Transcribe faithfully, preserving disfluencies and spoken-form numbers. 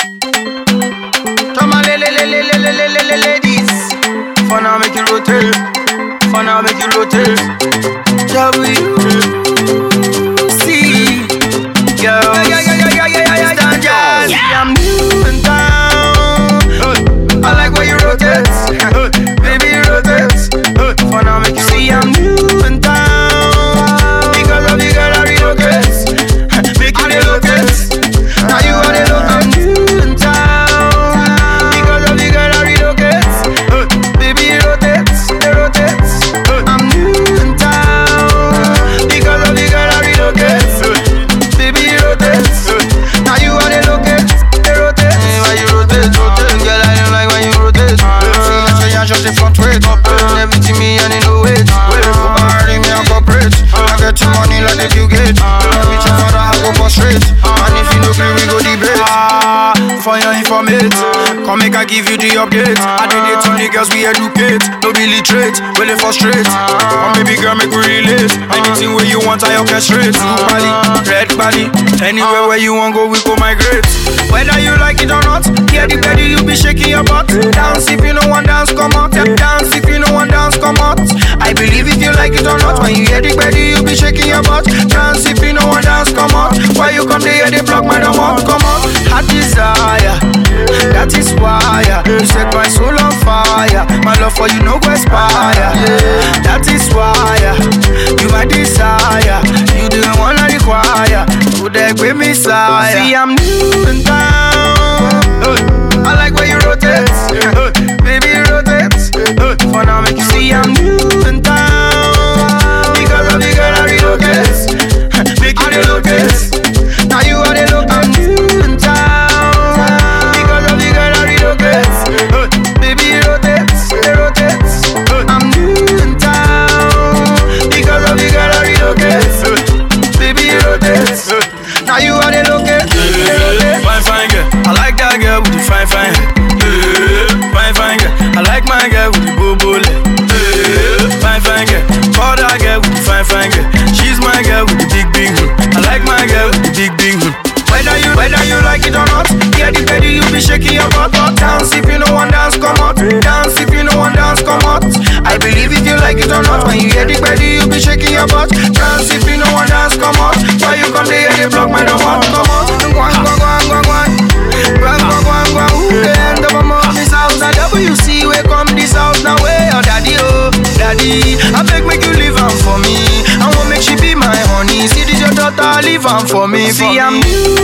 Come on, ladies. For now, make it rotate. For now, make it rotate. W C. Yo, yeah, yeah, yeah, yeah, yeah, yeah, yeah, yeah, yeah. I'm new in town. I like where you rotate. Baby, rotate. For now, make it see I'm new in town. Because of the girl I relocate. Make it relocate. Now you are the look. I'm new in town. Because of the girl I relocate. Baby, rotate, rotate. I'm new in town. Because of the girl I relocate. Baby, rotate. Now you are the locate, rotate. Why you rotate, rotate? Girl, I don't like when you rotate. See, I say I just a front weight. Everything me and in the weight. Party me, I cooperate. I get your money like the Bill Gates. Every time I go for straight. And if you don't agree, we go debate. Ah, for your informate, come make I give you the update. I did it only girls we educate. No be literate, will they frustrate. Come baby girl, make we relate. Anything where you want, I orchestrate. Blue body, red body. Anywhere where you want go, we go migrate. Whether you like it or not, hear the belly, you be shaking your butt. Dance if you know one dance, come out. Dance if you know one dance, come out. I believe if you like it or not, when you hear the belly, you be shaking your butt. Dance if you know one dance, come out. Why you come there, they block my dumb out, come out. Hot desire, that is why you set my soul on fire. My love for you no go expire. That is why you my desire. You the one I require. Would they give me sire? See I'm new in town. I like where you rotate. Baby rotate. For now make you see I'm new in town. Because of the girl I relocate. Make you relocate. Now you are the look. I'm new in town. Because of the girl I relocate. Baby rotate, rotate. I'm new in town. Because of the girl I relocate. Baby rotate. Now you are the locate. Fine, fine girl. I like that girl with the fine, fine hair. Fine, fine girl. I like my girl with the bobo leg. Fine, fine girl. Call that girl with the fine, fine girl. She's my girl with the big, big hood. I like my girl with the big, big hood. Whether you, whether you like it or not, hear the belly, you be shaking your butt. Dance if you know one dance, come out. Dance if you know one dance, come out. I believe if you like it or not, when you hear the belly, you be shaking your butt. Dance if you know one dance, come out. Why you come there, they block my dumb out, come out. Go on, go on, go on, go on. Go on, go on, go on. Who the end of a month, this house? Now W C, we come this house now, way, oh daddy, oh daddy. I beg make you leave am for me. I won't make she be my honey. See this your daughter, leave am for me. See I'm new